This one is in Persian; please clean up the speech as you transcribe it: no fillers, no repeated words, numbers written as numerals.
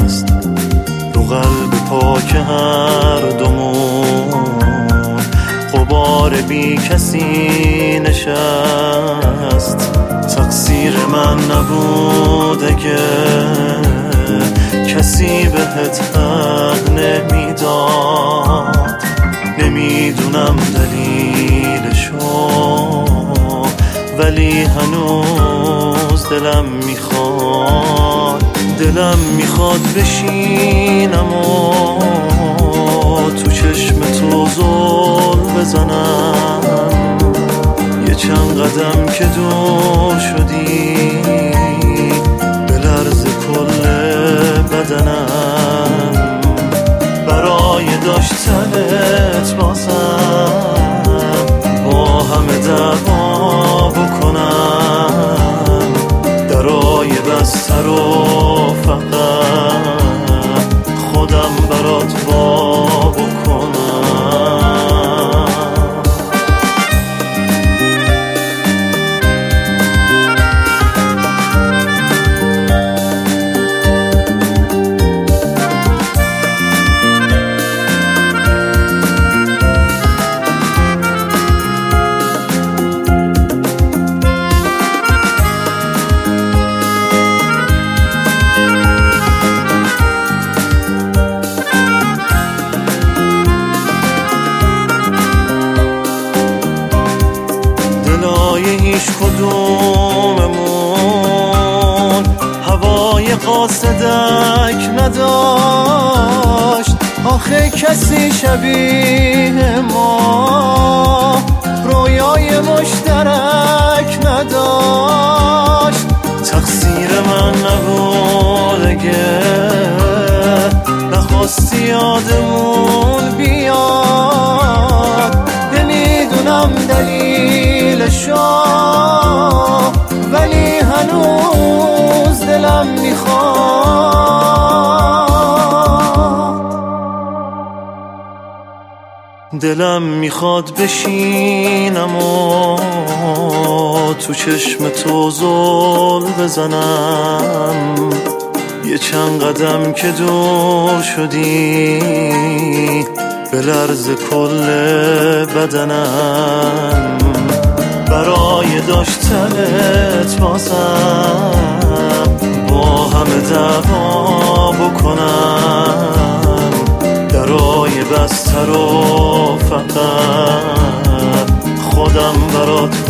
است، رو قلب پاک هر دومون غبار بی کسی نشست. تقصیر من نبود اگه کسی بهت حق نمیداد. نمیدونم دلیلشو ولی هنوز دلم میخواد بشینم و تو چشم تو زل بزنم. یه چند قدم که دور شدی بلرز کل بدنم. برای داشتنت بازم با همه دعوا بکنم. درای بسته رو فقط خودم برات وا بکنم. هیچ کدوممون هوای قاصدک نداشت. آخه کسی شبیه ما رویای مشترک نداشت. تقصیر من نبود اگه نخواستی یادمون بیاد. نمیدونم دلیلشو ولی هنوز دلم میخواد بشینم و تو چشم تو زل بزنم. یه چند قدم که دور شدی بلرز کل بدنم. برای داشتنت بازم با همه دعوا بکنم. درای بسته رو فقط خودم برات